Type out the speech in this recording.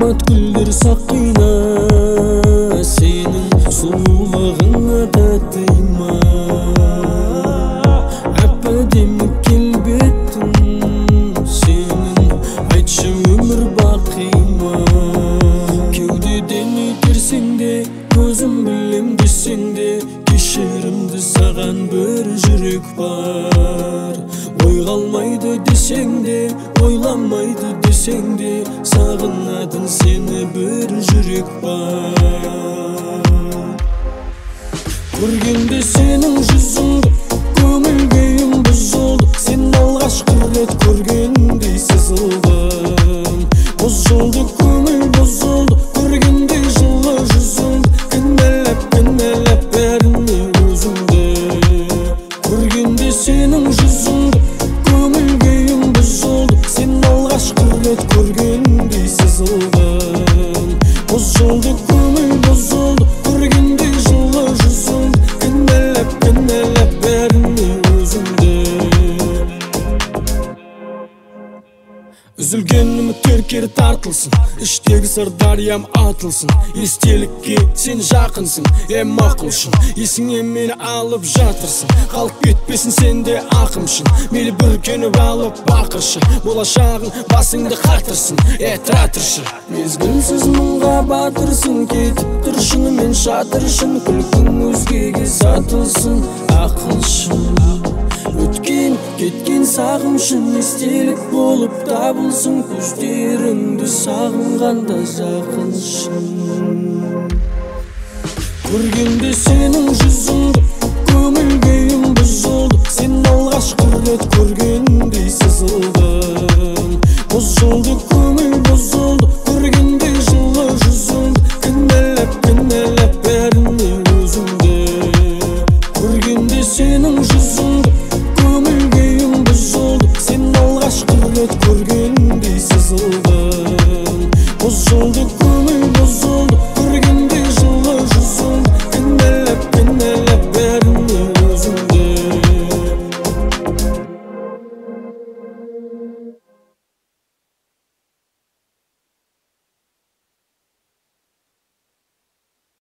гүлдер сақина, сенің сұлулығыңа да тыйма. Әп-әдемі келбетің, сенің айтшы өмір бақи ма. Кеудеден өтерсең де, өзім білем десең де, кешірімді саған бір жүрек бар. Ойға алмайды десең де, ойламайды десең де, сағынатын сені бір жүрек бар. Көргенде сенің жүзіңді, көңіл күйім бұзылды. Сен алғашқы рет көргендей сызылдым. Бұзылды көңіл бұзылды, көргенде жылы жүзіңді. Кінәлап бәріне өзімді. Көргенде сенің жүзіңді, көңіл күйім бұзылды. Сен алғашқы рет көргендей сызылдым. Бұзылды көңіл бұзылды, көргенде жылы жүзіңді. Кінәлап бәріне өзімді. Үзілген үміттер кері тартылсын, іштегі сыр дариям атылсын. Естелікке сен жақынсың, мақұлшын, есіңе мені алып жатырсың. Қалып кетпесін сенде ақымшын, мейлі бүркеніп алып бақыршы. Болашағың басыңды қатырсын, тұра тұршы. Мезгілсіз мұңға батырсың, кетіп тұр шынымен шатыршын. Күлкің өзгеге сатылсын, ақылшын. Өткен, кеткен сағымшын, естелік болып табылсын. Көздеріңді сағынғанда жақыншын. Көргенде сенің жүзіңді, көңіл күйім